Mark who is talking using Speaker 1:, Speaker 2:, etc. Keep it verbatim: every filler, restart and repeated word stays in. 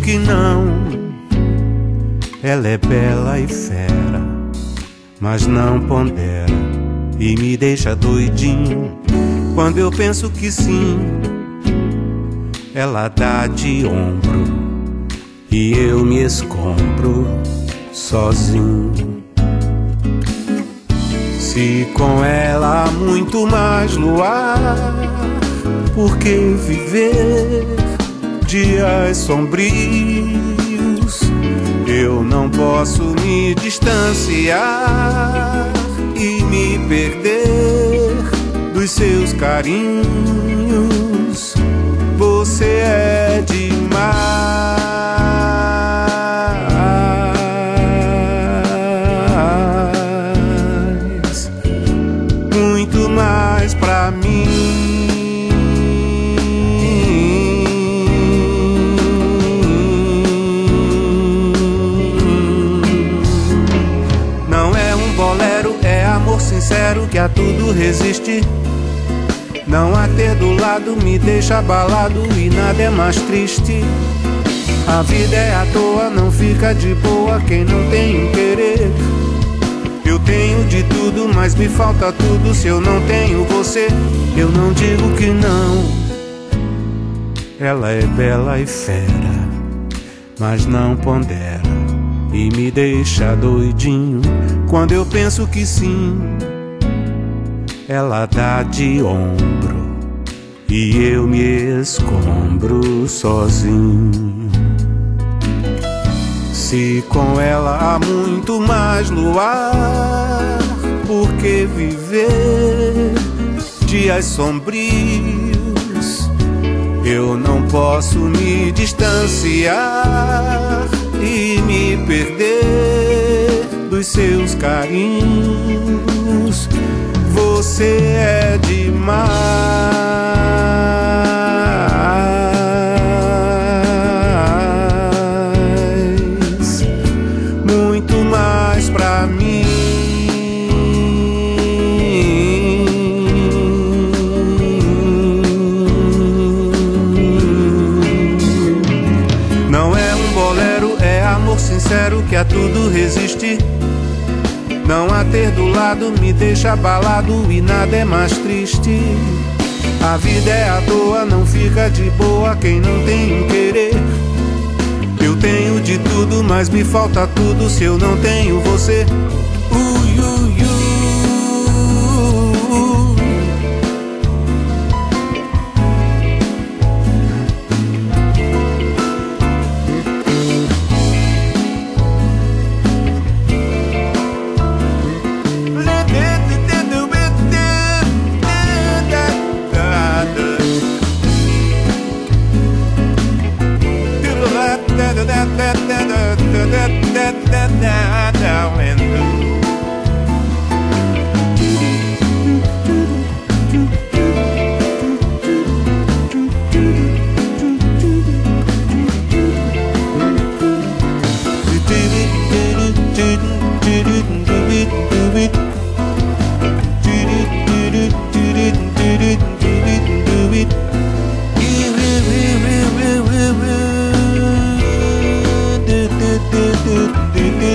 Speaker 1: que não. Ela é bela e fera, mas não pondera e me deixa doidinho. Quando eu penso que sim, ela dá de ombro e eu me escombro sozinho. Se com ela há muito mais luar, por que viver dias sombrios? Eu não posso me distanciar e me perder dos seus carinhos. Você é demais, muito mais pra mim. Não é um bolero, é amor sincero que a tudo resiste. Não a ter do lado me deixa abalado e nada é mais triste. A vida é à toa, não fica de boa quem não tem um querer. Eu tenho de tudo, mas me falta tudo se eu não tenho você. Eu não digo que não. Ela é bela e fera, mas não pondera e me deixa doidinho. Quando eu penso que sim, ela dá de ombro e eu me escombro sozinho. Se com ela há muito mais luar, por que viver dias sombrios? Eu não posso me distanciar e me perder dos seus carinhos. Você é demais, muito mais pra mim. Não é um bolero, é amor sincero que a tudo resiste. Não a ter do lado me deixa abalado e nada é mais triste. A vida é à toa, não fica de boa quem não tem um querer. Eu tenho de tudo, mas me falta tudo se eu não tenho você. Uh, uh, uh. Do do